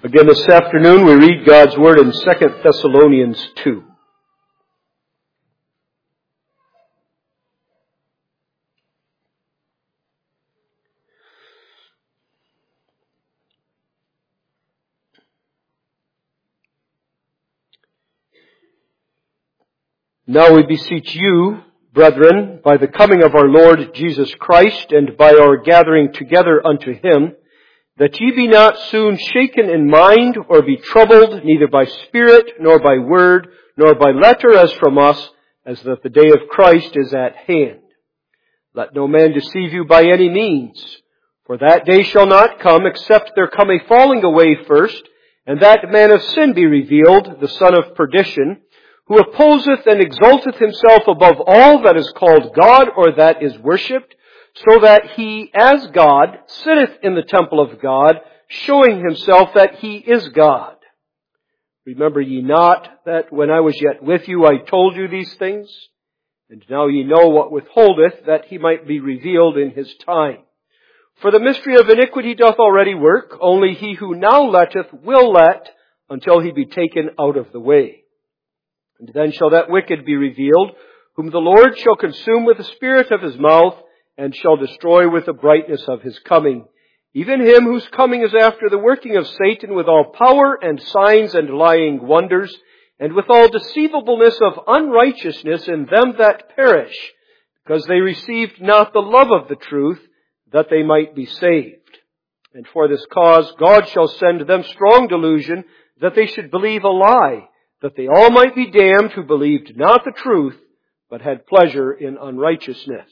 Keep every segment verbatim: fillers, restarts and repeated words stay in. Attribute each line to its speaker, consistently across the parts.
Speaker 1: Again this afternoon we read God's Word in Second Thessalonians two. Now we beseech you, brethren, by the coming of our Lord Jesus Christ, and by our gathering together unto Him, that ye be not soon shaken in mind, or be troubled, neither by spirit, nor by word, nor by letter as from us, as that the day of Christ is at hand. Let no man deceive you by any means, for that day shall not come, except there come a falling away first, and that man of sin be revealed, the son of perdition, who opposeth and exalteth himself above all that is called God or that is worshipped, so that he, as God, sitteth in the temple of God, showing himself that he is God. Remember ye not that when I was yet with you I told you these things? And now ye know what withholdeth, that he might be revealed in his time. For the mystery of iniquity doth already work, only he who now letteth will let, until he be taken out of the way. And then shall that wicked be revealed, whom the Lord shall consume with the spirit of his mouth, and shall destroy with the brightness of his coming. Even him whose coming is after the working of Satan with all power and signs and lying wonders, and with all deceivableness of unrighteousness in them that perish, because they received not the love of the truth, that they might be saved. And for this cause God shall send them strong delusion, that they should believe a lie, that they all might be damned who believed not the truth, but had pleasure in unrighteousness.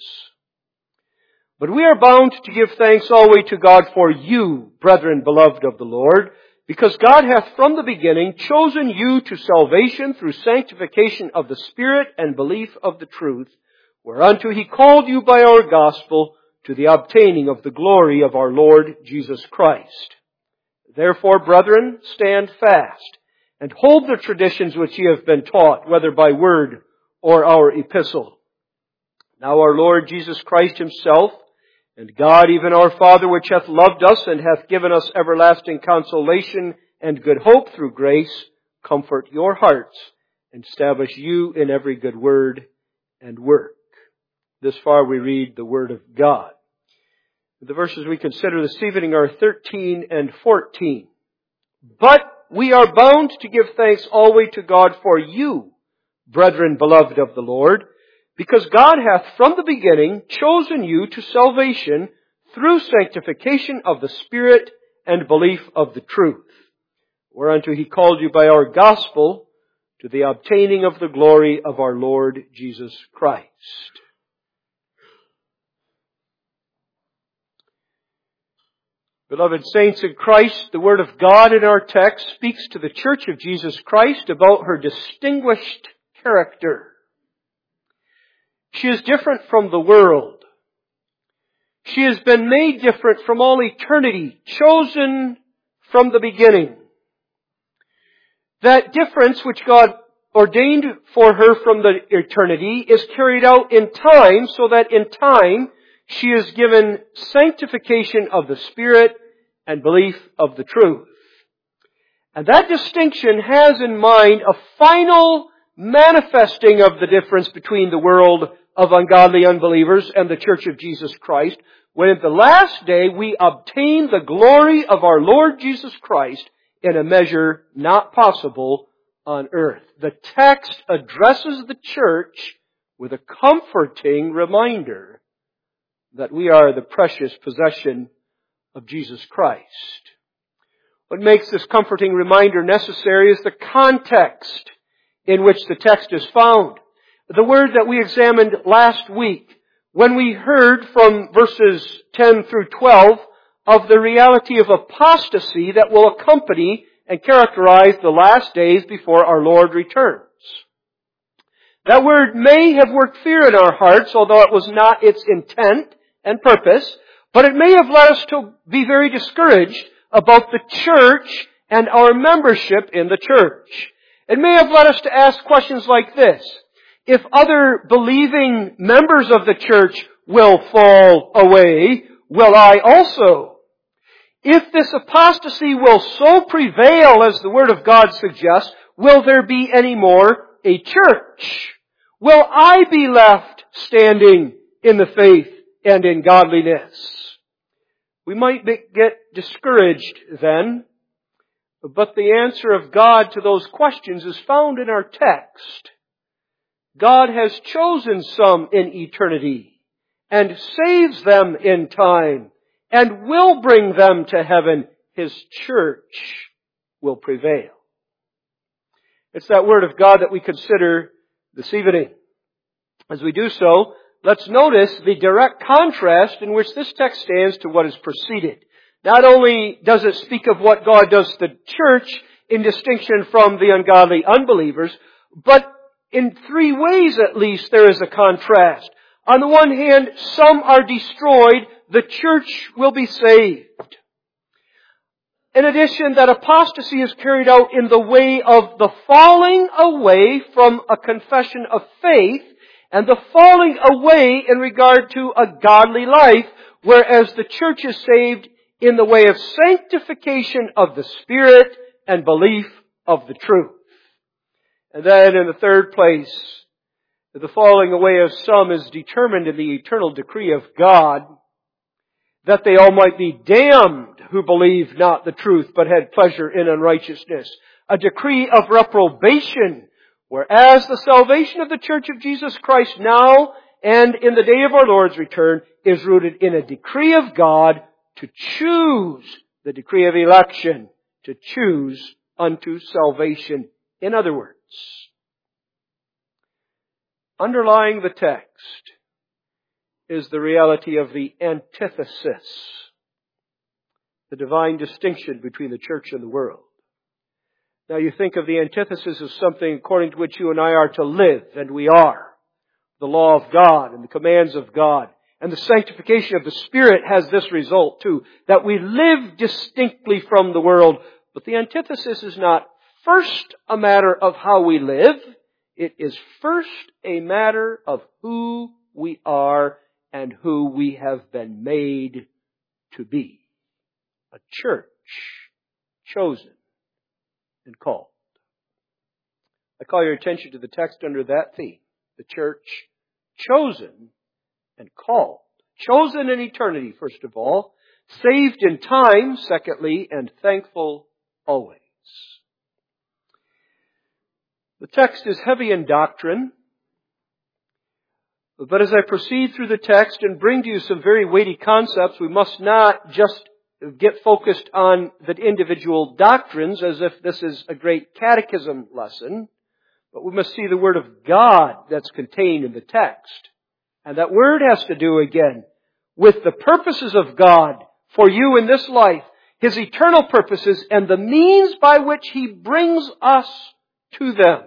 Speaker 1: But we are bound to give thanks always to God for you, brethren beloved of the Lord, because God hath from the beginning chosen you to salvation through sanctification of the Spirit and belief of the truth, whereunto He called you by our gospel to the obtaining of the glory of our Lord Jesus Christ. Therefore, brethren, stand fast, and hold the traditions which ye have been taught, whether by word or our epistle. Now our Lord Jesus Christ Himself, and God, even our Father, which hath loved us and hath given us everlasting consolation and good hope through grace, comfort your hearts and establish you in every good word and work. This far we read the Word of God. The verses we consider this evening are thirteen and fourteen. But we are bound to give thanks always to God for you, brethren beloved of the Lord, because God hath from the beginning chosen you to salvation through sanctification of the Spirit and belief of the truth, whereunto He called you by our gospel to the obtaining of the glory of our Lord Jesus Christ. Beloved saints in Christ, the Word of God in our text speaks to the Church of Jesus Christ about her distinguished character. She is different from the world. She has been made different from all eternity, chosen from the beginning. That difference which God ordained for her from the eternity is carried out in time, so that in time she is given sanctification of the Spirit and belief of the truth. And that distinction has in mind a final manifesting of the difference between the world of ungodly unbelievers and the Church of Jesus Christ, when at the last day we obtain the glory of our Lord Jesus Christ in a measure not possible on earth. The text addresses the church with a comforting reminder that we are the precious possession of Jesus Christ. What makes this comforting reminder necessary is the context in which the text is found. The word that we examined last week, when we heard from verses ten through twelve of the reality of apostasy that will accompany and characterize the last days before our Lord returns. That word may have worked fear in our hearts, although it was not its intent and purpose, but it may have led us to be very discouraged about the church and our membership in the church. It may have led us to ask questions like this: if other believing members of the church will fall away, will I also? If this apostasy will so prevail as the Word of God suggests, will there be any more a church? Will I be left standing in the faith and in godliness? We might get discouraged then, but the answer of God to those questions is found in our text. God has chosen some in eternity and saves them in time and will bring them to heaven. His church will prevail. It's that Word of God that we consider this evening. As we do so, let's notice the direct contrast in which this text stands to what is preceded. Not only does it speak of what God does to the church in distinction from the ungodly unbelievers, but in three ways at least there is a contrast. On the one hand, some are destroyed, the church will be saved. In addition, that apostasy is carried out in the way of the falling away from a confession of faith and the falling away in regard to a godly life, whereas the church is saved in the way of sanctification of the Spirit and belief of the truth. And then in the third place, the falling away of some is determined in the eternal decree of God, that they all might be damned who believed not the truth, but had pleasure in unrighteousness. A decree of reprobation, whereas the salvation of the Church of Jesus Christ now and in the day of our Lord's return is rooted in a decree of God to choose, the decree of election, to choose unto salvation. In other words, underlying the text is the reality of the antithesis, the divine distinction between the church and the world. Now you think of the antithesis as something according to which you and I are to live, and we are. The law of God and the commands of God. And the sanctification of the Spirit has this result too, that we live distinctly from the world. But the antithesis is not first a matter of how we live. It is first a matter of who we are and who we have been made to be. A church chosen and called. I call your attention to the text under that theme. The church chosen and called. Chosen in eternity, first of all. Saved in time, secondly, and thankful always. The text is heavy in doctrine. But as I proceed through the text and bring to you some very weighty concepts, we must not just get focused on the individual doctrines as if this is a great catechism lesson, but we must see the Word of God that's contained in the text. And that Word has to do, again, with the purposes of God for you in this life, His eternal purposes, and the means by which He brings us to them.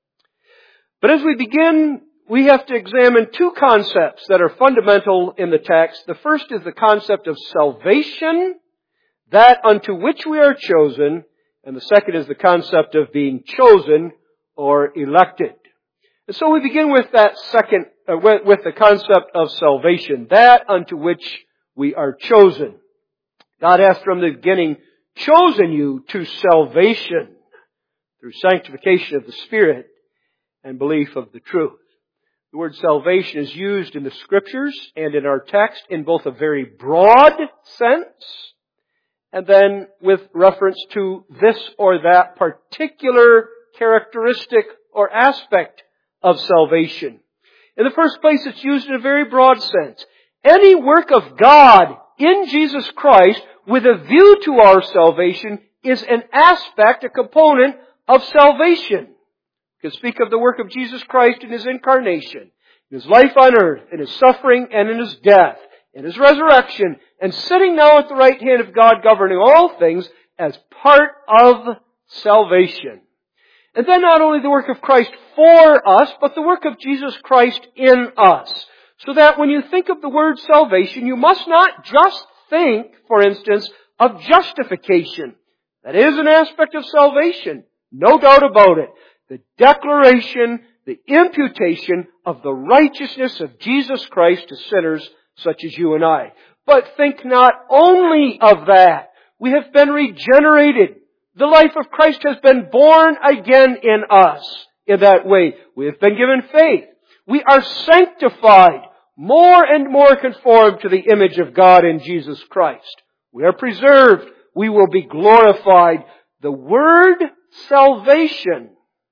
Speaker 1: But as we begin, we have to examine two concepts that are fundamental in the text. The first is the concept of salvation, that unto which we are chosen, and the second is the concept of being chosen or elected. And so we begin with that second, uh, with, with the concept of salvation, that unto which we are chosen. God has from the beginning chosen you to salvation through sanctification of the Spirit and belief of the truth. The word salvation is used in the Scriptures and in our text in both a very broad sense and then with reference to this or that particular characteristic or aspect of salvation. In the first place, it's used in a very broad sense. Any work of God in Jesus Christ with a view to our salvation is an aspect, a component of salvation. You can speak of the work of Jesus Christ in His incarnation, in His life on earth, in His suffering and in His death, in His resurrection, and sitting now at the right hand of God governing all things as part of salvation. And then not only the work of Christ for us, but the work of Jesus Christ in us. So that when you think of the word salvation, you must not just think, for instance, of justification. That is an aspect of salvation. No doubt about it. The declaration, the imputation of the righteousness of Jesus Christ to sinners such as you and I. But think not only of that, We have been regenerated. The life of Christ has been born again in us in that way. We have been given faith. We are sanctified, more and more conformed to the image of God in Jesus Christ. We are preserved. We will be glorified. The word salvation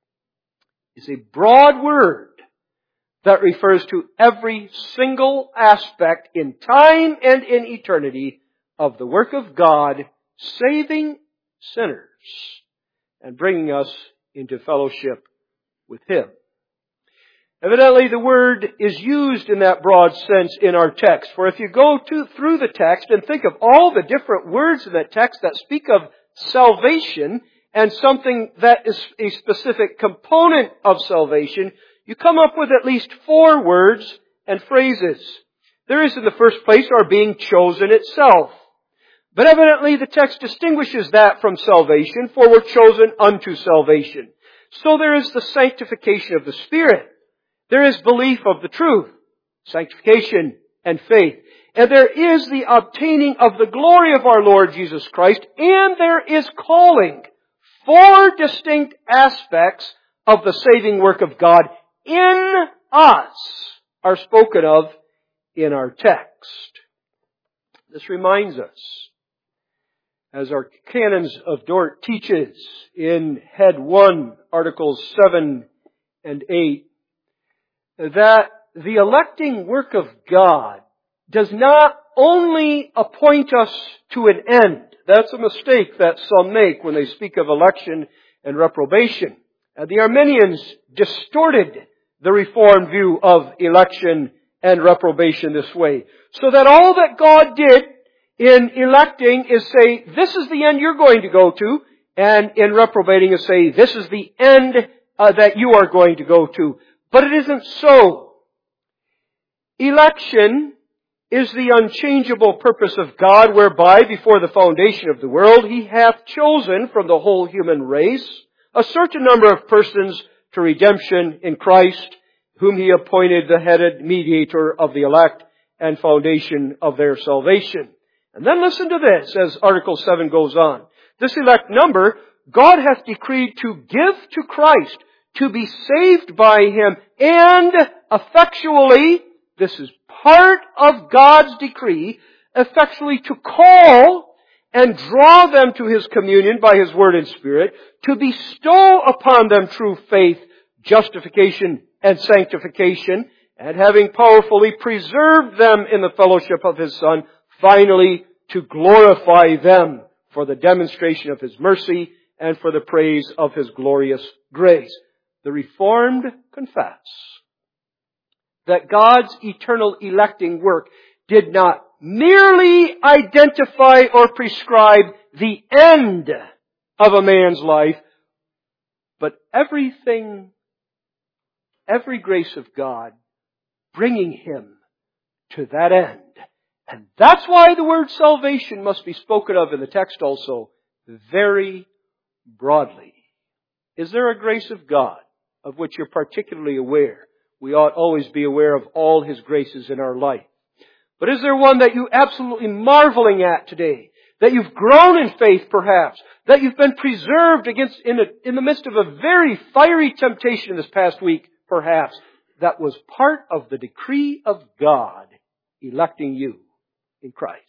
Speaker 1: is a broad word that refers to every single aspect in time and in eternity of the work of God, saving sinners and bringing us into fellowship with Him. Evidently, the word is used in that broad sense in our text. For if you go to, through the text and think of all the different words in that text that speak of salvation and something that is a specific component of salvation, you come up with at least four words and phrases. There is, in the first place, our being chosen itself. But evidently the text distinguishes that from salvation, for we're chosen unto salvation. So there is the sanctification of the Spirit. There is belief of the truth, sanctification and faith. And there is the obtaining of the glory of our Lord Jesus Christ. And there is calling. Four distinct aspects of the saving work of God in us are spoken of in our text. This reminds us, as our Canons of Dort teaches in Head one, Articles seven and eight, that the electing work of God does not only appoint us to an end. That's a mistake that some make when they speak of election and reprobation. And the Arminians distorted the Reformed view of election and reprobation this way. So that all that God did in electing is say, this is the end you're going to go to, and in reprobating is say, this is the end uh, that you are going to go to. But it isn't so. Election is the unchangeable purpose of God, whereby before the foundation of the world He hath chosen from the whole human race a certain number of persons to redemption in Christ, whom He appointed the headed mediator of the elect and foundation of their salvation. And then listen to this as Article seven goes on. This elect number God hath decreed to give to Christ, to be saved by Him, and effectually, this is part of God's decree, effectually to call and draw them to His communion by His Word and Spirit, to bestow upon them true faith, justification, and sanctification, and having powerfully preserved them in the fellowship of His Son, finally to glorify them for the demonstration of His mercy and for the praise of His glorious grace. The Reformed confess that God's eternal electing work did not merely identify or prescribe the end of a man's life, but everything, every grace of God bringing him to that end. And that's why the word salvation must be spoken of in the text also very broadly. Is there a grace of God of which you're particularly aware? We ought always be aware of all His graces in our life. But is there one that you're absolutely marveling at today? That you've grown in faith perhaps? That you've been preserved against in, a, in the midst of a very fiery temptation this past week perhaps? That was part of the decree of God electing you in Christ.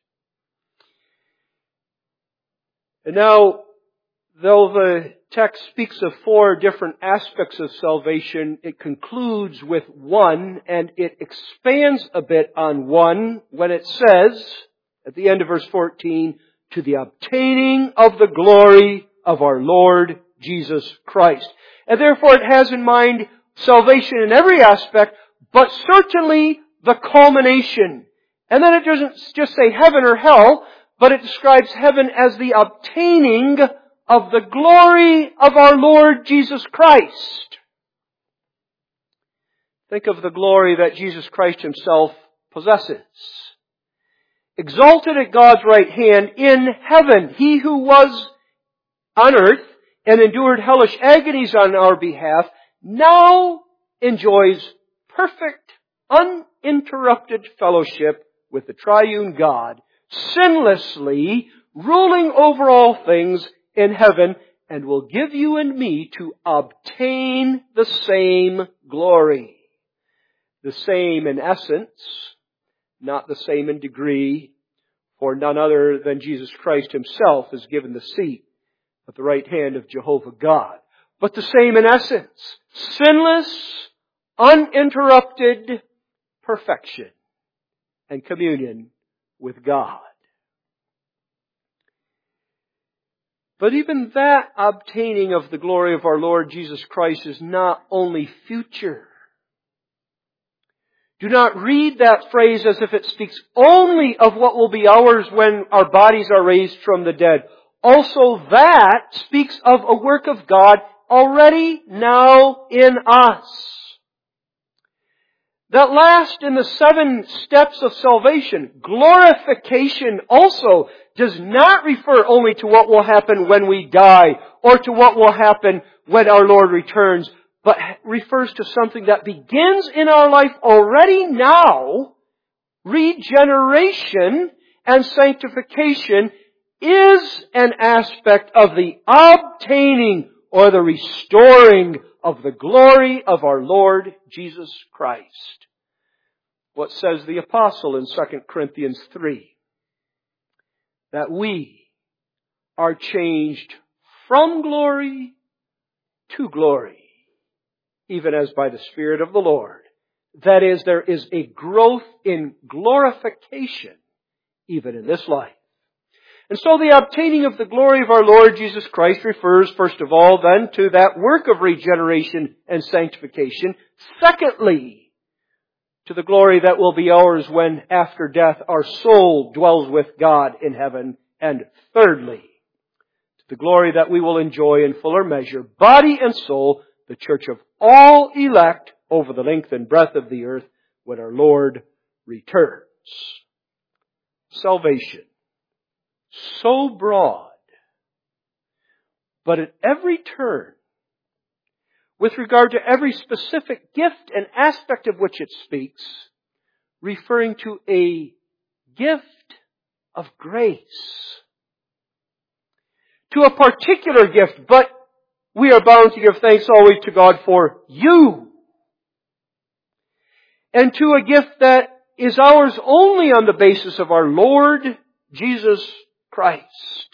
Speaker 1: And now, though the text speaks of four different aspects of salvation, it concludes with one, and it expands a bit on one when it says, at the end of verse fourteen, to the obtaining of the glory of our Lord Jesus Christ. And therefore it has in mind salvation in every aspect, but certainly the culmination. And then it doesn't just say heaven or hell, but it describes heaven as the obtaining of the glory of our Lord Jesus Christ. Think of the glory that Jesus Christ Himself possesses. Exalted at God's right hand in heaven, He who was on earth and endured hellish agonies on our behalf, now enjoys perfect, uninterrupted fellowship with the triune God, sinlessly ruling over all things in heaven, and will give you and me to obtain the same glory. The same in essence, not the same in degree, for none other than Jesus Christ Himself is given the seat at the right hand of Jehovah God. But the same in essence, sinless, uninterrupted perfection and communion with God. But even that obtaining of the glory of our Lord Jesus Christ is not only future. Do not read that phrase as if it speaks only of what will be ours when our bodies are raised from the dead. Also that speaks of a work of God already now in us. That last in the seven steps of salvation, glorification also does not refer only to what will happen when we die or to what will happen when our Lord returns, but refers to something that begins in our life already now. Regeneration and sanctification is an aspect of the obtaining or the restoring of the glory of our Lord Jesus Christ. What says the apostle in Second Corinthians three? That we are changed from glory to glory, even as by the Spirit of the Lord. That is, there is a growth in glorification even in this life. And so the obtaining of the glory of our Lord Jesus Christ refers, first of all, then, to that work of regeneration and sanctification. Secondly, to the glory that will be ours when, after death, our soul dwells with God in heaven. And thirdly, to the glory that we will enjoy in fuller measure, body and soul, the church of all elect over the length and breadth of the earth when our Lord returns. Salvation. So broad, but at every turn, with regard to every specific gift and aspect of which it speaks, referring to a gift of grace. To a particular gift, but we are bound to give thanks always to God for you. And to a gift that is ours only on the basis of our Lord Jesus Christ.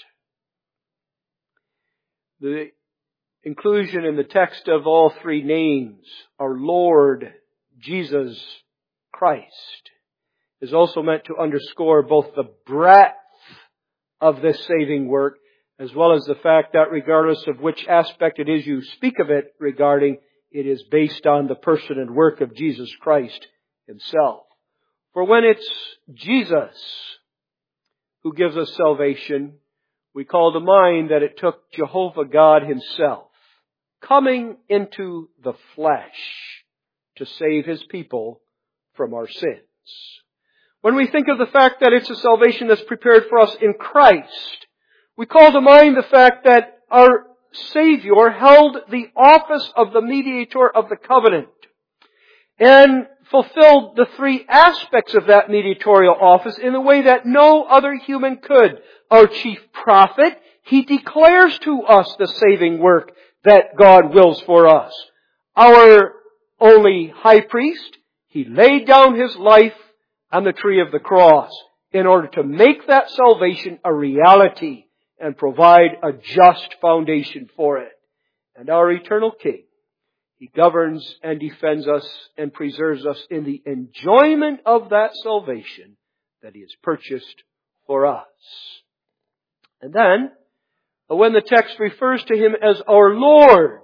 Speaker 1: The inclusion in the text of all three names, our Lord Jesus Christ, is also meant to underscore both the breadth of this saving work, as well as the fact that regardless of which aspect it is you speak of it regarding, it is based on the person and work of Jesus Christ Himself. For when it's Jesus who gives us salvation, we call to mind that it took Jehovah God Himself coming into the flesh to save His people from our sins. When we think of the fact that it's a salvation that's prepared for us in Christ, we call to mind the fact that our Savior held the office of the mediator of the covenant and fulfilled the three aspects of that mediatorial office in a way that no other human could. Our chief prophet, He declares to us the saving work that God wills for us. Our only high priest, He laid down His life on the tree of the cross in order to make that salvation a reality and provide a just foundation for it. And our eternal King, He governs and defends us and preserves us in the enjoyment of that salvation that He has purchased for us. And then, when the text refers to Him as our Lord,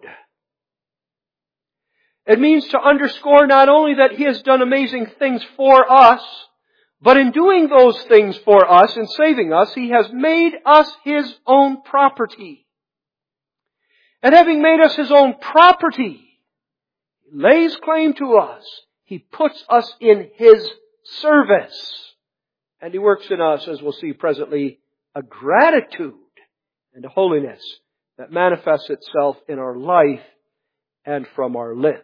Speaker 1: it means to underscore not only that He has done amazing things for us, but in doing those things for us, in saving us, He has made us His own property. And having made us His own property, He lays claim to us. He puts us in His service. And He works in us, as we'll see presently, a gratitude and a holiness that manifests itself in our life and from our lips.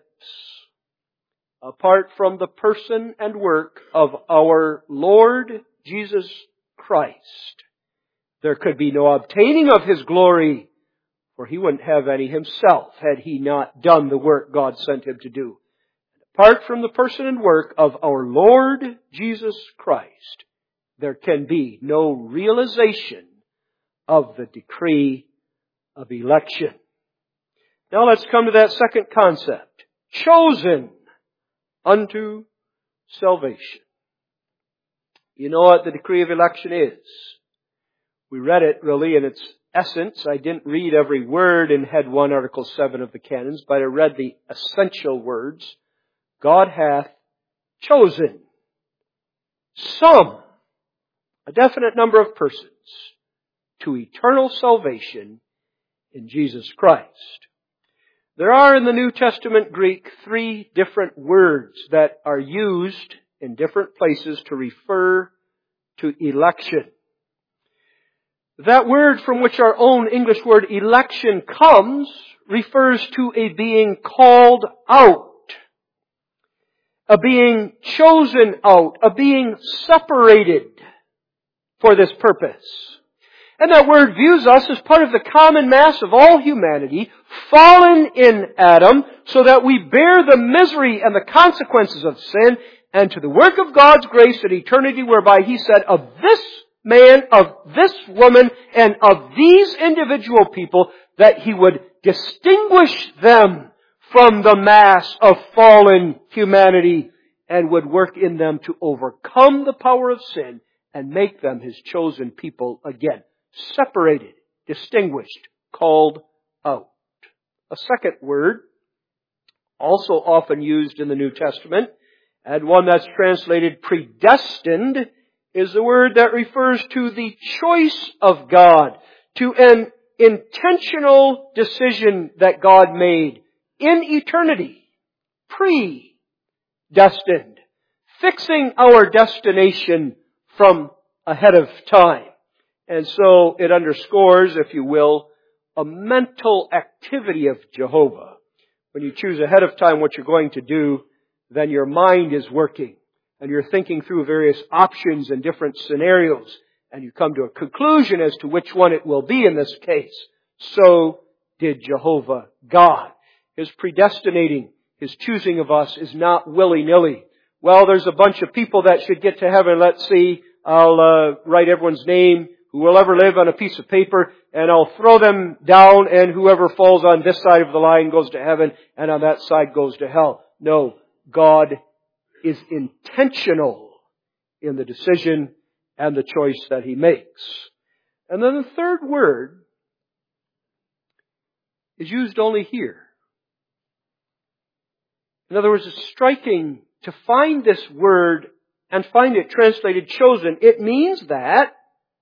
Speaker 1: Apart from the person and work of our Lord Jesus Christ, There could be no obtaining of His glory, for He wouldn't have any Himself had He not done the work God sent Him to do. Apart from the person and work of our Lord Jesus Christ, there can be no realization of the decree of election. Now let's come to that second concept. Chosen unto salvation. You know what the decree of election is. We read it really in its essence. I didn't read every word in Head one, Article seven of the Canons, but I read the essential words. God hath chosen some, a definite number of persons, to eternal salvation in Jesus Christ. There are in the New Testament Greek three different words that are used in different places to refer to election. That word from which our own English word election comes refers to a being called out, a being chosen out, a being separated for this purpose. And that word views us as part of the common mass of all humanity, fallen in Adam, so that we bear the misery and the consequences of sin, and to the work of God's grace in eternity, whereby He said, of this man, of this woman, and of these individual people, that He would distinguish them from the mass of fallen humanity, and would work in them to overcome the power of sin and make them His chosen people again. Separated, distinguished, called out. A second word, also often used in the New Testament, and one that's translated predestined, is the word that refers to the choice of God, to an intentional decision that God made in eternity, predestined, fixing our destination from ahead of time. And so it underscores, if you will, a mental activity of Jehovah. When you choose ahead of time what you're going to do, then your mind is working, and you're thinking through various options and different scenarios, and you come to a conclusion as to which one it will be in this case. So did Jehovah God. His predestinating, His choosing of us is not willy-nilly. Well, there's a bunch of people that should get to heaven. Let's see, I'll uh, write everyone's name who will ever live on a piece of paper, and I'll throw them down, and whoever falls on this side of the line goes to heaven, and on that side goes to hell. No, God is intentional in the decision and the choice that He makes. And then the third word is used only here. In other words, it's striking to find this word and find it translated chosen. It means that,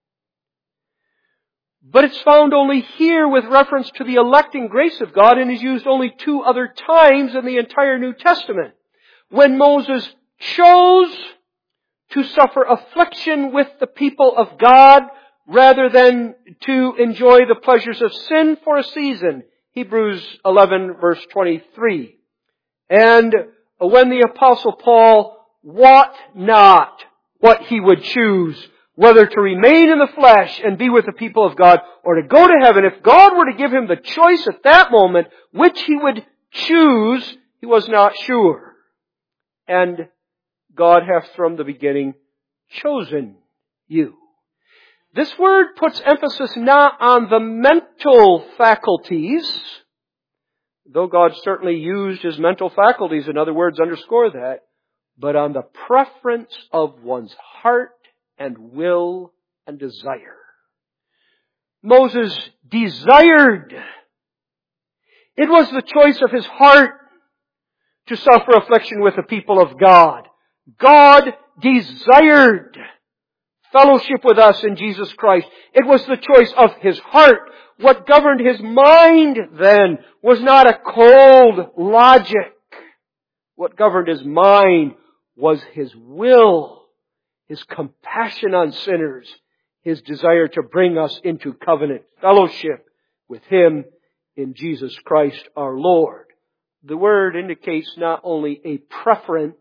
Speaker 1: but it's found only here with reference to the electing grace of God, and is used only two other times in the entire New Testament. When Moses chose to suffer affliction with the people of God rather than to enjoy the pleasures of sin for a season. Hebrews eleven verse twenty-three. And when the Apostle Paul wot not what he would choose, whether to remain in the flesh and be with the people of God, or to go to heaven. If God were to give him the choice at that moment, which he would choose, he was not sure. And God hath from the beginning chosen you. This word puts emphasis not on the mental faculties, though God certainly used His mental faculties, in other words, underscore that, but on the preference of one's heart and will and desire. Moses desired. It was the choice of his heart to suffer affliction with the people of God. God desired fellowship with us in Jesus Christ. It was the choice of his heart. What governed his mind then was not a cold logic. What governed his mind was his will, his compassion on sinners, his desire to bring us into covenant fellowship with Him in Jesus Christ our Lord. The word indicates not only a preference,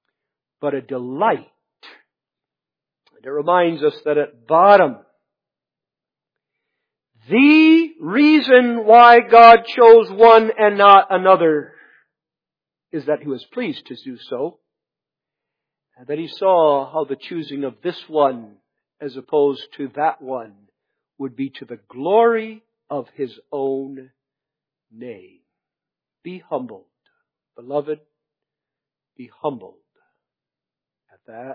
Speaker 1: but a delight. And it reminds us that at bottom, the reason why God chose one and not another is that He was pleased to do so, and that He saw how the choosing of this one as opposed to that one would be to the glory of His own name. Be humbled, beloved, be humbled at that.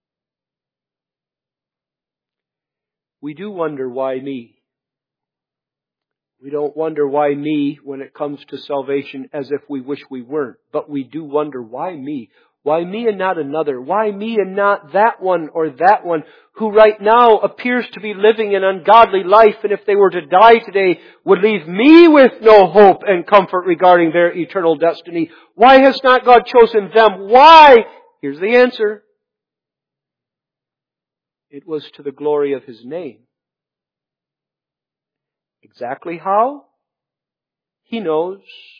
Speaker 1: We do wonder, why me? We don't wonder why me when it comes to salvation as if we wish we weren't. But we do wonder, why me? Why me and not another? Why me and not that one or that one who right now appears to be living an ungodly life, and if they were to die today would leave me with no hope and comfort regarding their eternal destiny? Why has not God chosen them? Why? Here's the answer. It was to the glory of His name. Exactly how? He knows.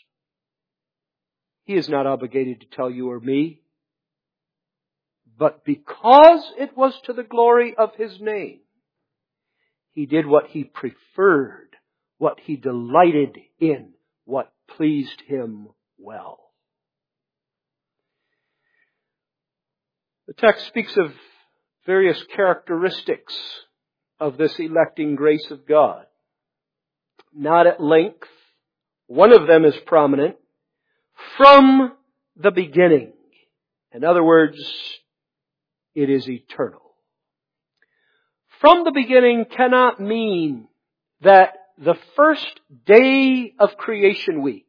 Speaker 1: He is not obligated to tell you or me. But because it was to the glory of His name, He did what He preferred, what He delighted in, what pleased Him well. The text speaks of various characteristics of this electing grace of God. Not at length. One of them is prominent. From the beginning. In other words, it is eternal. From the beginning cannot mean that the first day of creation week,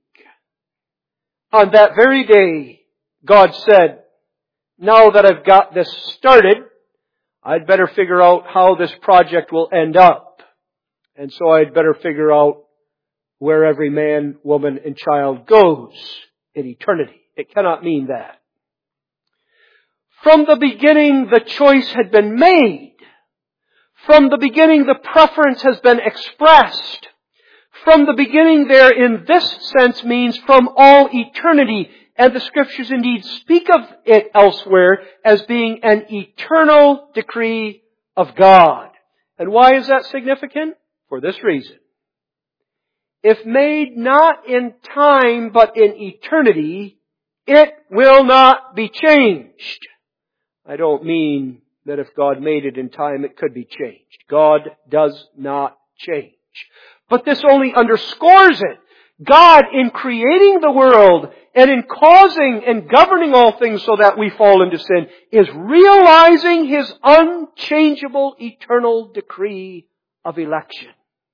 Speaker 1: on that very day, God said, now that I've got this started, I'd better figure out how this project will end up. And so I'd better figure out where every man, woman, and child goes in eternity. It cannot mean that. From the beginning, the choice had been made. From the beginning, the preference has been expressed. From the beginning there, in this sense, means from all eternity. And the Scriptures indeed speak of it elsewhere as being an eternal decree of God. And why is that significant? For this reason. If made not in time but in eternity, it will not be changed. I don't mean that if God made it in time, it could be changed. God does not change. But this only underscores it. God, in creating the world and in causing and governing all things so that we fall into sin, is realizing His unchangeable eternal decree of election.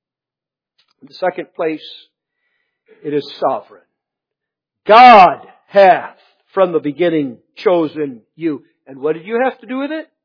Speaker 1: In the second place, it is sovereign. God hath from the beginning chosen you. And what did you have to do with it?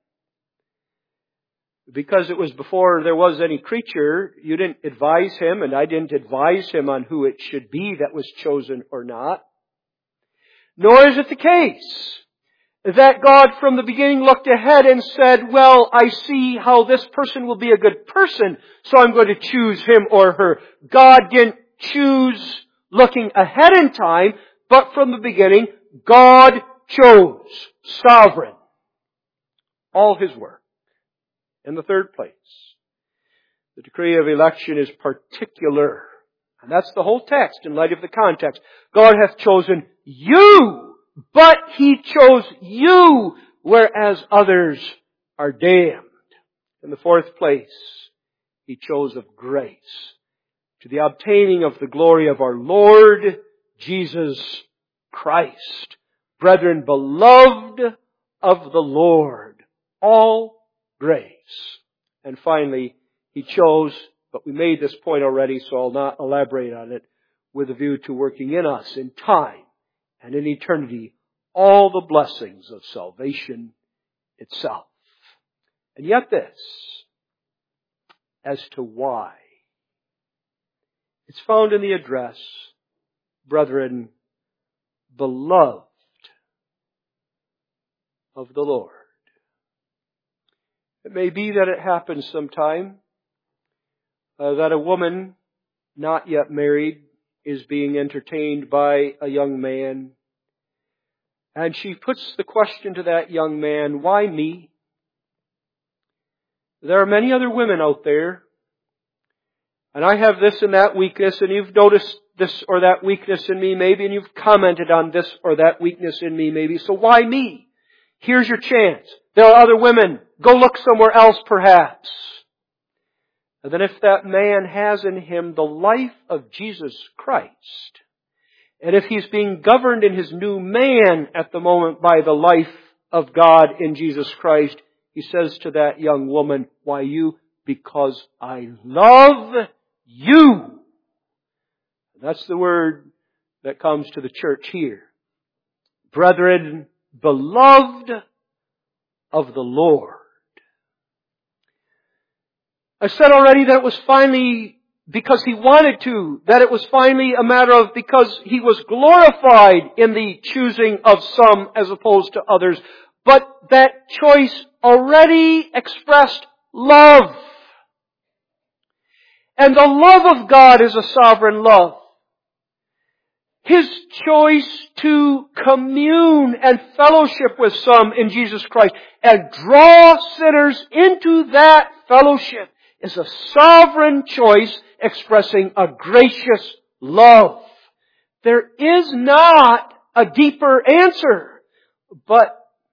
Speaker 1: Because it was before there was any creature, you didn't advise Him, and I didn't advise Him on who it should be that was chosen or not. Nor is it the case that God from the beginning looked ahead and said, well, I see how this person will be a good person, so I'm going to choose him or her. God didn't choose looking ahead in time, but from the beginning, God chose, sovereign, all His work. In the third place, the decree of election is particular. And that's the whole text in light of the context. God hath chosen you, but He chose you, whereas others are damned. In the fourth place, He chose of grace, to the obtaining of the glory of our Lord Jesus Christ. Brethren, beloved of the Lord, all grace. And finally, He chose, but we made this point already, so I'll not elaborate on it, with a view to working in us in time and in eternity all the blessings of salvation itself. And yet this, as to why, it's found in the address, brethren, beloved of the Lord. It may be that it happens sometime uh, that a woman not yet married is being entertained by a young man, and she puts the question to that young man, why me? There are many other women out there, And I have this and that weakness, and you've noticed this or that weakness in me maybe, and you've commented on this or that weakness in me maybe. So why me? Here's your chance. There are other women. Go look somewhere else perhaps. And then if that man has in him the life of Jesus Christ, and if he's being governed in his new man at the moment by the life of God in Jesus Christ, he says to that young woman, why you? Because I love you. That's the word that comes to the church here. Brethren, beloved of the Lord. I said already that it was finally because He wanted to, that it was finally a matter of because He was glorified in the choosing of some as opposed to others, but that choice already expressed love. And the love of God is a sovereign love. His choice to commune and fellowship with some in Jesus Christ and draw sinners into that fellowship is a sovereign choice expressing a gracious love. There is not a deeper answer, but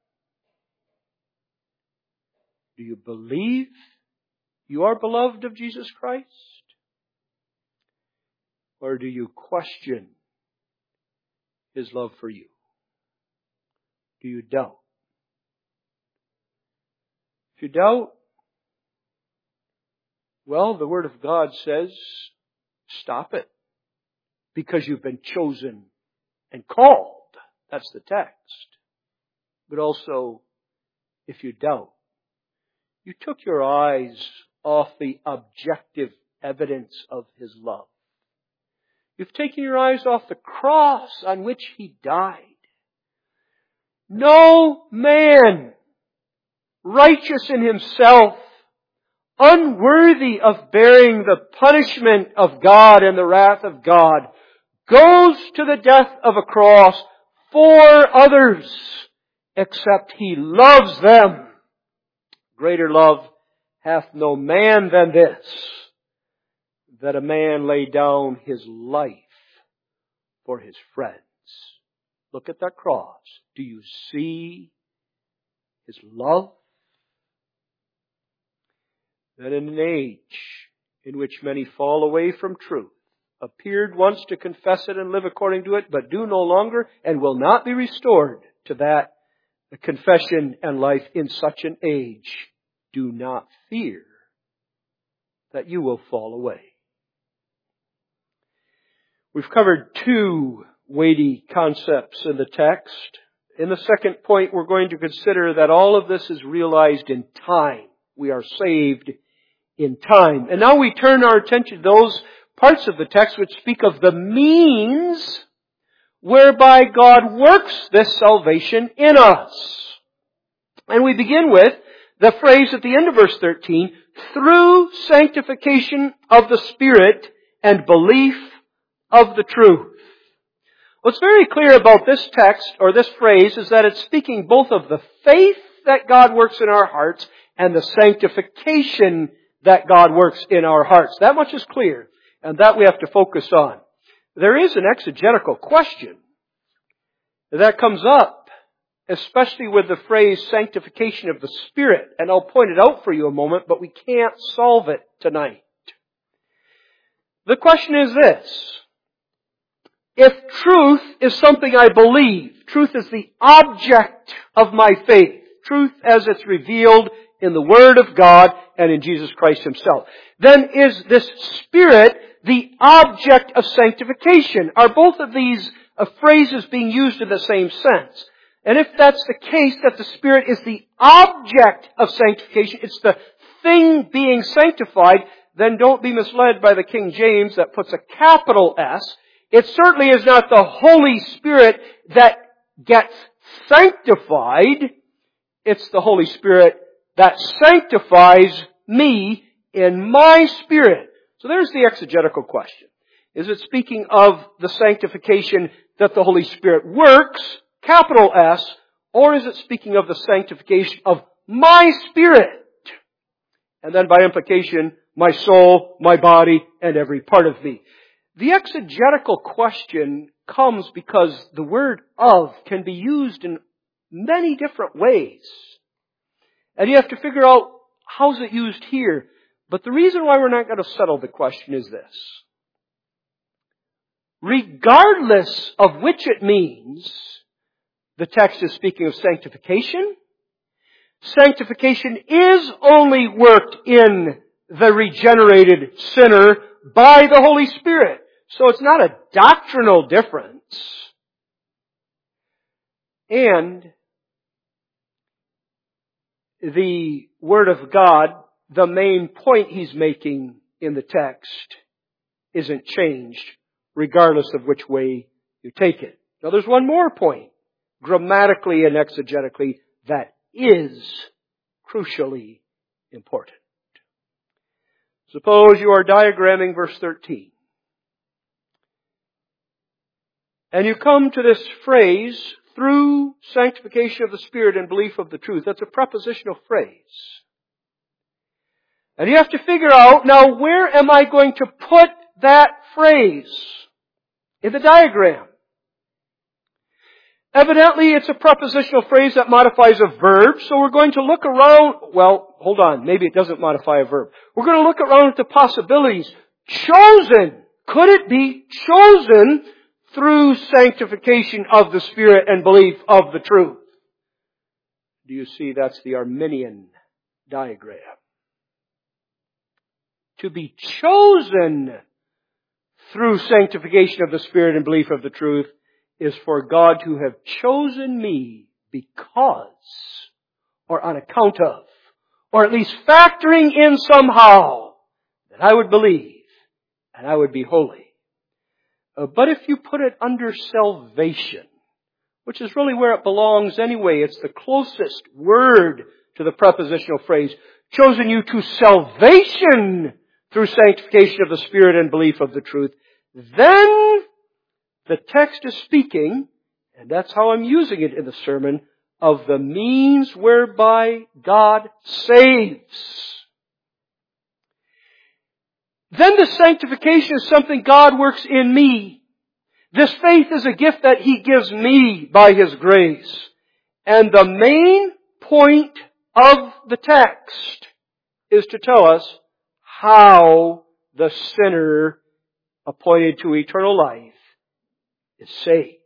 Speaker 1: do you believe you are beloved of Jesus Christ? Or do you question His love for you? Do you doubt? If you doubt, well, the Word of God says, stop it. Because you've been chosen and called. That's the text. But also, if you doubt, you took your eyes off the objective evidence of His love. You've taken your eyes off the cross on which He died. No man, righteous in himself, unworthy of bearing the punishment of God and the wrath of God, goes to the death of a cross for others, except He loves them. Greater love hath no man than this, that a man lay down his life for his friends. Look at that cross. Do you see His love? That in an age in which many fall away from truth, appeared once to confess it and live according to it, but do no longer and will not be restored to that confession and life in such an age, do not fear that you will fall away. We've covered two weighty concepts in the text. In the second point, we're going to consider that all of this is realized in time. We are saved in time. And now we turn our attention to those parts of the text which speak of the means whereby God works this salvation in us. And we begin with the phrase at the end of verse thirteen, through sanctification of the Spirit and belief of the truth. What's very clear about this text, or this phrase, is that it's speaking both of the faith that God works in our hearts and the sanctification that God works in our hearts. That much is clear, and that we have to focus on. There is an exegetical question that comes up, especially with the phrase sanctification of the Spirit, and I'll point it out for you a moment, but we can't solve it tonight. The question is this: if truth is something I believe, truth is the object of my faith, truth as it's revealed in the Word of God and in Jesus Christ Himself, then is this Spirit the object of sanctification? Are both of these uh, phrases being used in the same sense? And if that's the case, that the Spirit is the object of sanctification, it's the thing being sanctified, then don't be misled by the King James that puts a capital S. It certainly is not the Holy Spirit that gets sanctified. It's the Holy Spirit that sanctifies me in my spirit. So there's the exegetical question. Is it speaking of the sanctification that the Holy Spirit works, capital S, or is it speaking of the sanctification of my spirit? And then by implication, my soul, my body, and every part of me. The exegetical question comes because the word of can be used in many different ways. And you have to figure out how's it used here. But the reason why we're not going to settle the question is this. Regardless of which it means, the text is speaking of sanctification. Sanctification is only worked in the regenerated sinner by the Holy Spirit. So it's not a doctrinal difference. And the Word of God, the main point he's making in the text, isn't changed regardless of which way you take it. Now there's one more point, grammatically and exegetically, that is crucially important. Suppose you are diagramming verse thirteen. And you come to this phrase, through sanctification of the Spirit and belief of the truth. That's a prepositional phrase. And you have to figure out, now where am I going to put that phrase in the diagram? Evidently, it's a prepositional phrase that modifies a verb, so we're going to look around, well, hold on, maybe it doesn't modify a verb. We're going to look around at the possibilities. Chosen. Could it be chosen through sanctification of the Spirit and belief of the truth? Do you see that's the Arminian diagram? To be chosen through sanctification of the Spirit and belief of the truth is for God to have chosen me because, or on account of, or at least factoring in somehow that I would believe and I would be holy. Uh, but if you put it under salvation, which is really where it belongs anyway, it's the closest word to the prepositional phrase, chosen you to salvation through sanctification of the Spirit and belief of the truth, then the text is speaking, and that's how I'm using it in the sermon, of the means whereby God saves. Then the sanctification is something God works in me. This faith is a gift that He gives me by His grace. And the main point of the text is to tell us how the sinner appointed to eternal life is saved.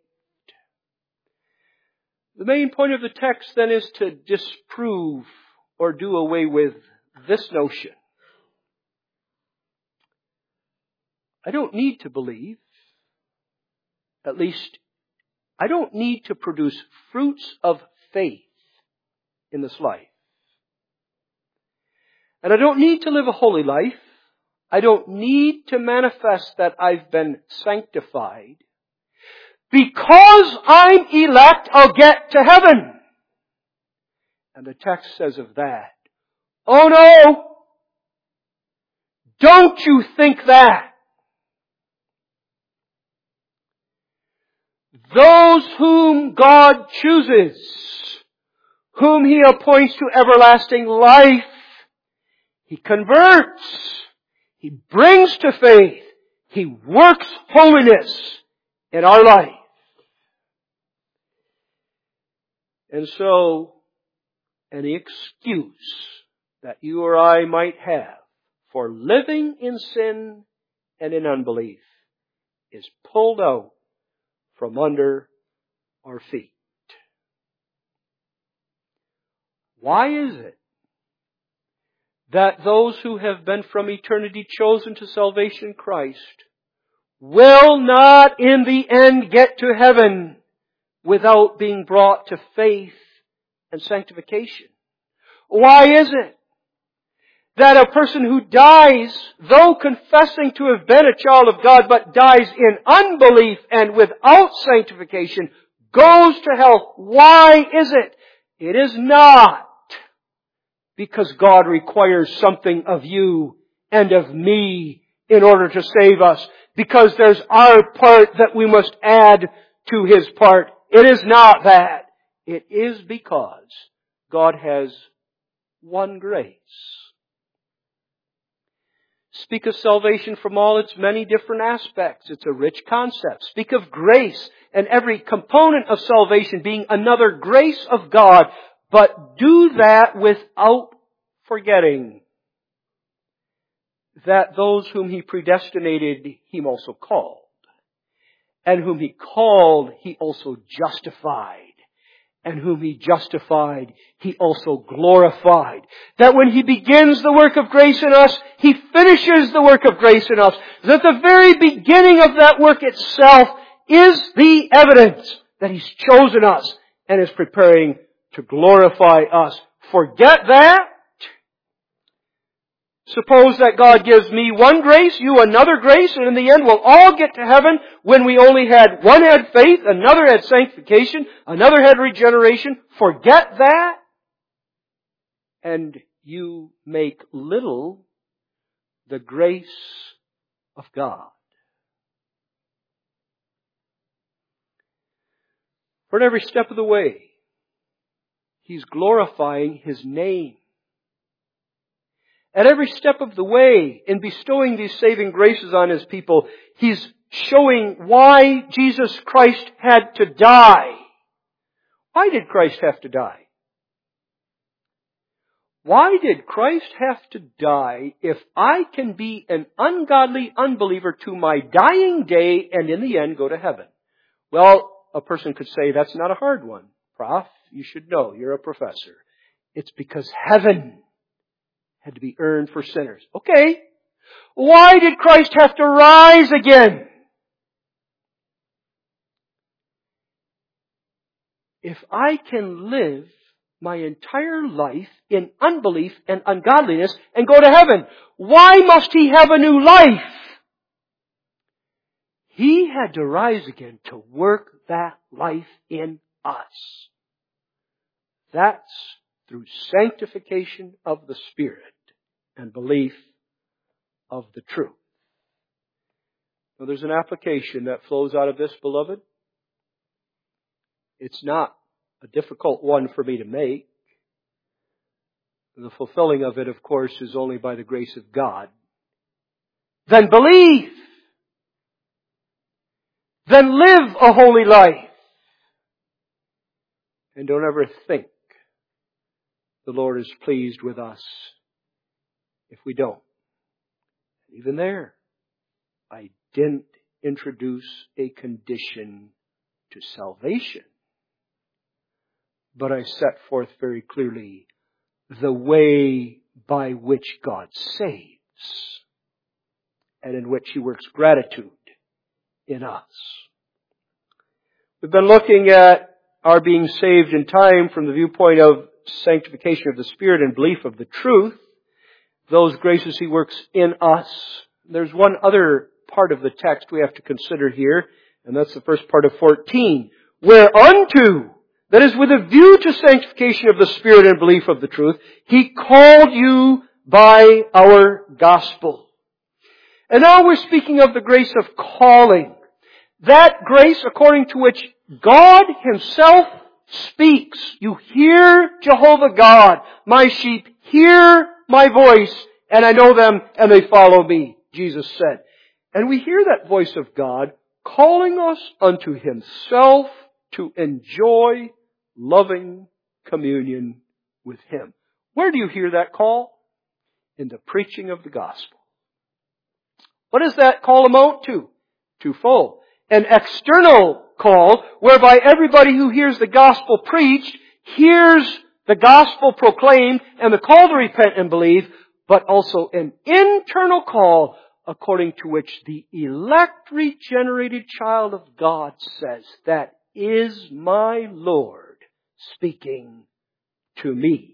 Speaker 1: The main point of the text then is to disprove or do away with this notion. I don't need to believe. At least, I don't need to produce fruits of faith in this life. And I don't need to live a holy life. I don't need to manifest that I've been sanctified. Because I'm elect, I'll get to heaven. And the text says of that, oh no! Don't you think that? Those whom God chooses, whom He appoints to everlasting life, He converts, He brings to faith, He works holiness in our life. And so, any excuse that you or I might have for living in sin and in unbelief is pulled out from under our feet. Why is it that those who have been from eternity chosen to salvation in Christ will not in the end get to heaven without being brought to faith and sanctification? Why is it that a person who dies, though confessing to have been a child of God, but dies in unbelief and without sanctification, goes to hell? Why is it? It is not because God requires something of you and of me in order to save us, because there's our part that we must add to His part. It is not that. It is because God has one grace. Speak of salvation from all its many different aspects. It's a rich concept. Speak of grace and every component of salvation being another grace of God. But do that without forgetting that those whom He predestinated, He also called. And whom He called, He also justified. And whom He justified, He also glorified. That when He begins the work of grace in us, He finishes the work of grace in us. That the very beginning of that work itself is the evidence that He's chosen us and is preparing to glorify us. Forget that. Suppose that God gives me one grace, you another grace, and in the end we'll all get to heaven when we only had one had faith, another had sanctification, another had regeneration. Forget that. And you make little the grace of God. For at every step of the way, He's glorifying His name. At every step of the way, in bestowing these saving graces on His people, He's showing why Jesus Christ had to die. Why did Christ have to die? Why did Christ have to die if I can be an ungodly unbeliever to my dying day and in the end go to heaven? Well, a person could say, that's not a hard one. Prof, you should know, you're a professor. It's because heaven had to be earned for sinners. Okay. Why did Christ have to rise again? If I can live my entire life in unbelief and ungodliness and go to heaven, why must He have a new life? He had to rise again to work that life in us. That's through sanctification of the Spirit and belief of the truth. Now, there's an application that flows out of this, beloved. It's not a difficult one for me to make. The fulfilling of it, of course, is only by the grace of God. Then believe. Then live a holy life. And don't ever think the Lord is pleased with us if we don't. Even there, I didn't introduce a condition to salvation, but I set forth very clearly the way by which God saves and in which He works gratitude in us. We've been looking at our being saved in time from the viewpoint of sanctification of the Spirit and belief of the truth, those graces He works in us. There's one other part of the text we have to consider here, and that's the first part of fourteen. Whereunto, that is with a view to sanctification of the Spirit and belief of the truth, He called you by our gospel. And now we're speaking of the grace of calling. That grace according to which God Himself speaks. You hear Jehovah God. My sheep hear my voice, and I know them, and they follow me, Jesus said. And we hear that voice of God calling us unto Himself to enjoy loving communion with Him. Where do you hear that call? In the preaching of the gospel. What does that call amount to? Twofold. An external call, whereby everybody who hears the gospel preached hears the gospel proclaimed and the call to repent and believe, but also an internal call according to which the elect regenerated child of God says, that is my Lord speaking to me.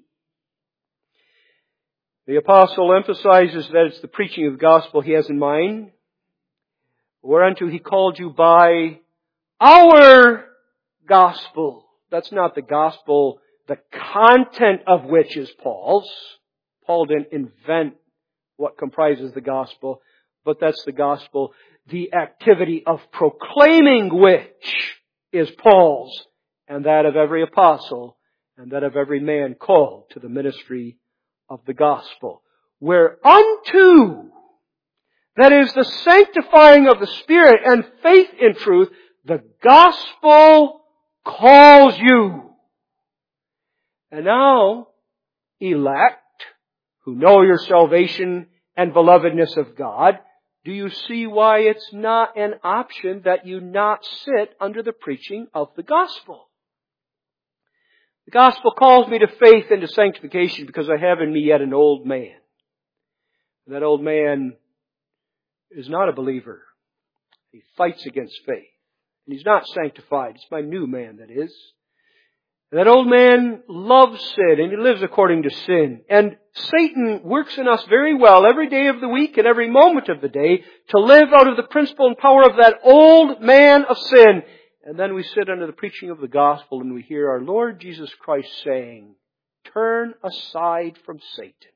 Speaker 1: The apostle emphasizes that it's the preaching of the gospel he has in mind, whereunto He called you by our gospel. That's not the gospel, the content of which is Paul's. Paul didn't invent what comprises the gospel, but that's the gospel, the activity of proclaiming which is Paul's, and that of every apostle, and that of every man called to the ministry of the gospel. Whereunto that is the sanctifying of the Spirit and faith in truth, the gospel calls you. And now, elect, who know your salvation and belovedness of God, do you see why it's not an option that you not sit under the preaching of the gospel? The gospel calls me to faith and to sanctification because I have in me yet an old man. That old man is not a believer. He fights against faith. And he's not sanctified. It's my new man, that is. And that old man loves sin, and he lives according to sin. And Satan works in us very well every day of the week and every moment of the day to live out of the principle and power of that old man of sin. And then we sit under the preaching of the gospel and we hear our Lord Jesus Christ saying, turn aside from Satan.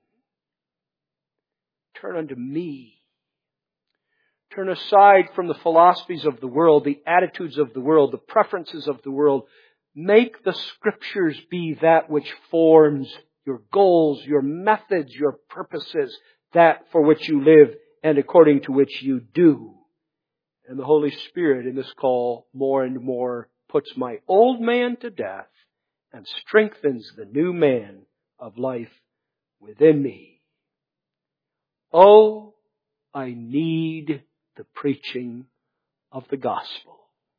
Speaker 1: Turn unto me. Turn aside from the philosophies of the world, the attitudes of the world, the preferences of the world. Make the Scriptures be that which forms your goals, your methods, your purposes, that for which you live and according to which you do. And the Holy Spirit in this call more and more puts my old man to death and strengthens the new man of life within me. Oh, I need the preaching of the gospel.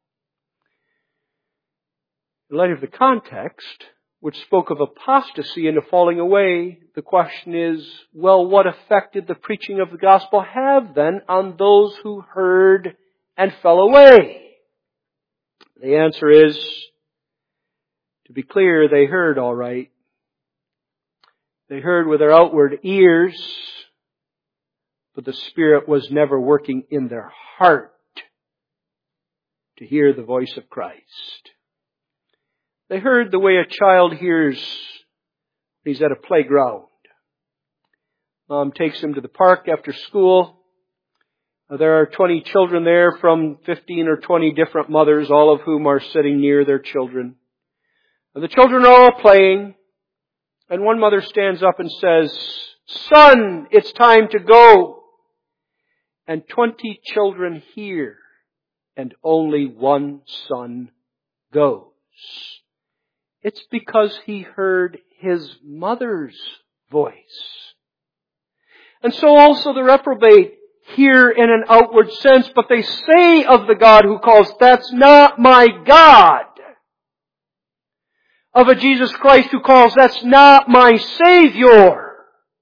Speaker 1: In light of the context, which spoke of apostasy and a falling away, the question is, well, what effect did the preaching of the gospel have then on those who heard and fell away? The answer is, to be clear, they heard all right. They heard with their outward ears, but the Spirit was never working in their heart to hear the voice of Christ. They heard the way a child hears when he's at a playground. Mom takes him to the park after school. There are twenty children there from fifteen or twenty different mothers, all of whom are sitting near their children. And the children are all playing. And one mother stands up and says, "Son, it's time to go." And twenty children hear, and only one son goes. It's because he heard his mother's voice. And so also the reprobate hear in an outward sense, but they say of the God who calls, "That's not my God." Of a Jesus Christ who calls, "That's not my Savior."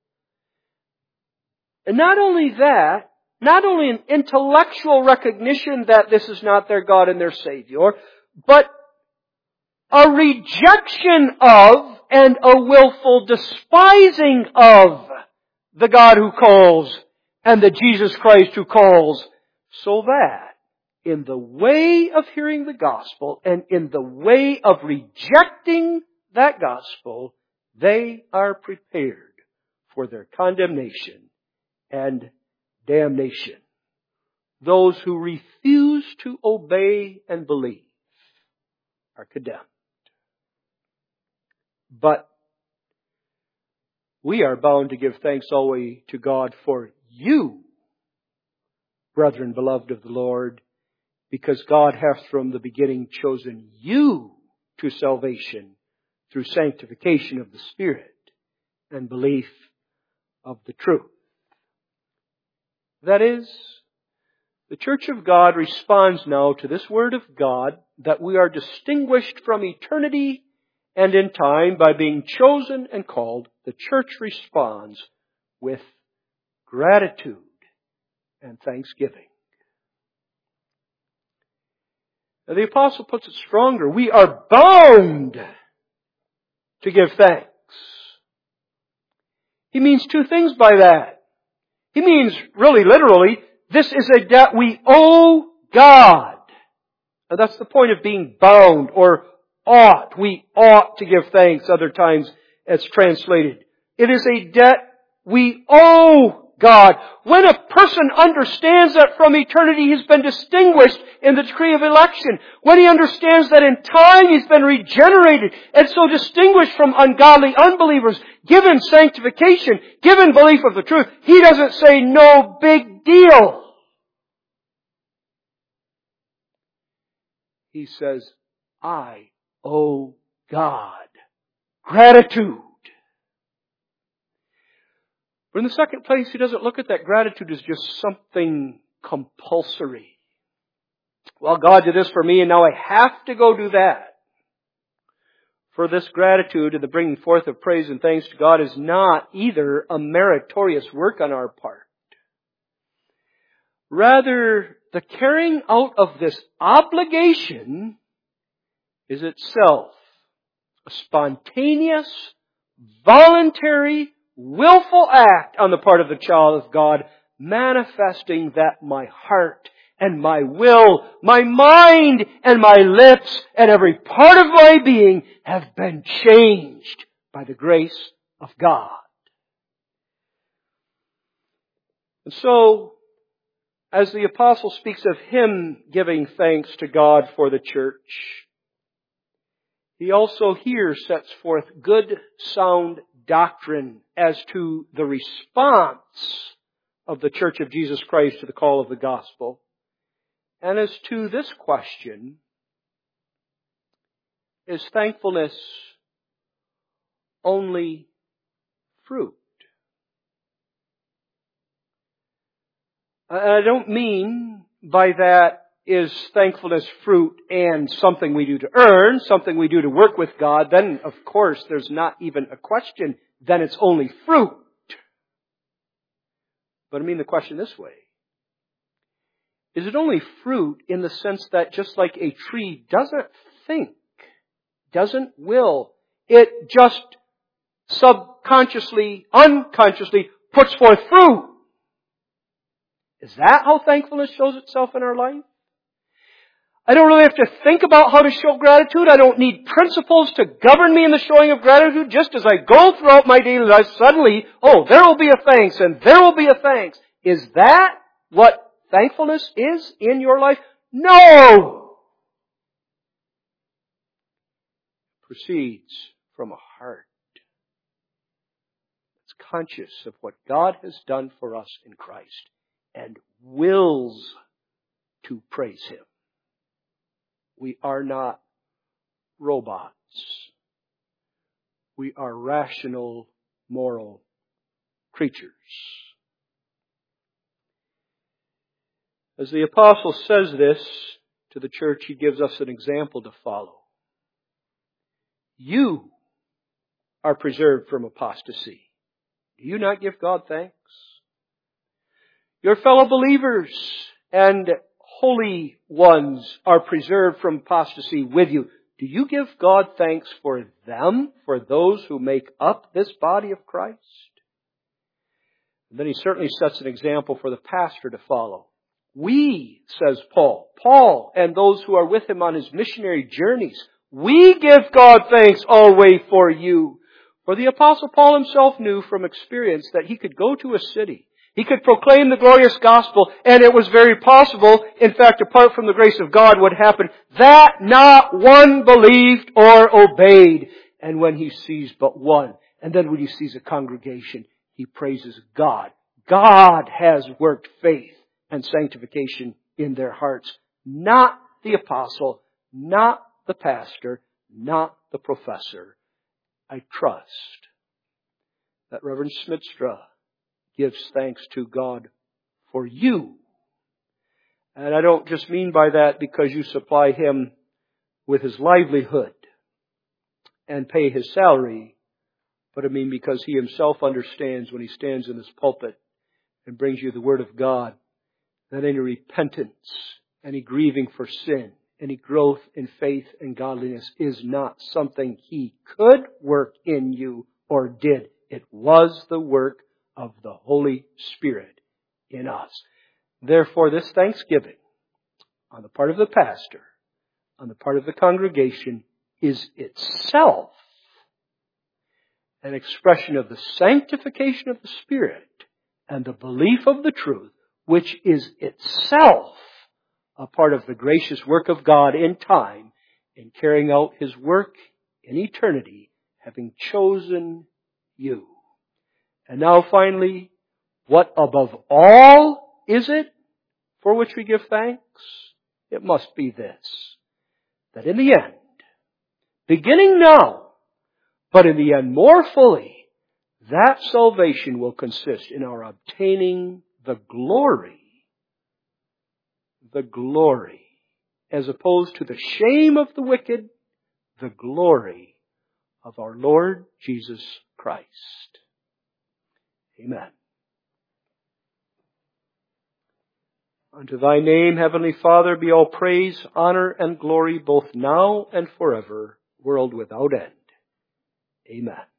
Speaker 1: And not only that, not only an intellectual recognition that this is not their God and their Savior, but a rejection of and a willful despising of the God who calls and the Jesus Christ who calls, so that in the way of hearing the gospel and in the way of rejecting that gospel, they are prepared for their condemnation and damnation. Those who refuse to obey and believe are condemned. But we are bound to give thanks always to God for you, brethren beloved of the Lord, because God hath from the beginning chosen you to salvation through sanctification of the Spirit and belief of the truth. That is, the Church of God responds now to this Word of God that we are distinguished from eternity and in time by being chosen and called. The church responds with gratitude and thanksgiving. Now, the apostle puts it stronger. We are bound to give thanks. He means two things by that. He means, really literally, this is a debt we owe God. Now, that's the point of being bound or ought. We ought to give thanks. Other times it's translated. It is a debt we owe God. When a person understands that from eternity he's been distinguished in the decree of election, when he understands that in time he's been regenerated and so distinguished from ungodly unbelievers, given sanctification, given belief of the truth, he doesn't say, no big deal. He says, I owe God gratitude. But in the second place, he doesn't look at that gratitude as just something compulsory. Well, God did this for me and now I have to go do that. For this gratitude and the bringing forth of praise and thanks to God is not either a meritorious work on our part. Rather, the carrying out of this obligation is itself a spontaneous, voluntary, willful act on the part of the child of God, manifesting that my heart and my will, my mind and my lips and every part of my being have been changed by the grace of God. And so, as the apostle speaks of him giving thanks to God for the church, he also here sets forth good, sound doctrine as to the response of the Church of Jesus Christ to the call of the gospel. And as to this question, is thankfulness only fruit? I don't mean by that is thankfulness fruit and something we do to earn, something we do to work with God. Then, of course, there's not even a question. Then it's only fruit. But I mean the question this way. Is it only fruit in the sense that just like a tree doesn't think, doesn't will, it just subconsciously, unconsciously puts forth fruit? Is that how thankfulness shows itself in our life? I don't really have to think about how to show gratitude. I don't need principles to govern me in the showing of gratitude. Just as I go throughout my daily life, suddenly, oh, there will be a thanks and there will be a thanks. Is that what thankfulness is in your life? No! It proceeds from a heart that's conscious of what God has done for us in Christ and wills to praise Him. We are not robots. We are rational, moral creatures. As the apostle says this to the church, he gives us an example to follow. You are preserved from apostasy. Do you not give God thanks? Your fellow believers and holy ones are preserved from apostasy with you. Do you give God thanks for them, for those who make up this body of Christ? And then he certainly sets an example for the pastor to follow. We, says Paul, Paul and those who are with him on his missionary journeys, we give God thanks always for you. For the apostle Paul himself knew from experience that he could go to a city, he could proclaim the glorious gospel, and it was very possible, in fact, apart from the grace of God, would happen that not one believed or obeyed. And when he sees but one, and then when he sees a congregation, he praises God. God has worked faith and sanctification in their hearts. Not the apostle, not the pastor, not the professor. I trust that Reverend Smitstra gives thanks to God for you. And I don't just mean by that because you supply him with his livelihood and pay his salary, but I mean because he himself understands when he stands in his pulpit and brings you the Word of God, that any repentance, any grieving for sin, any growth in faith and godliness is not something he could work in you or did. It was the work of the Holy Spirit in us. Therefore, this thanksgiving on the part of the pastor, on the part of the congregation, is itself an expression of the sanctification of the Spirit and the belief of the truth, which is itself a part of the gracious work of God in time in carrying out His work in eternity, having chosen you. And now finally, what above all is it for which we give thanks? It must be this, that in the end, beginning now, but in the end more fully, that salvation will consist in our obtaining the glory, the glory, as opposed to the shame of the wicked, the glory of our Lord Jesus Christ. Amen. Unto Thy name, Heavenly Father, be all praise, honor, and glory, both now and forever, world without end. Amen.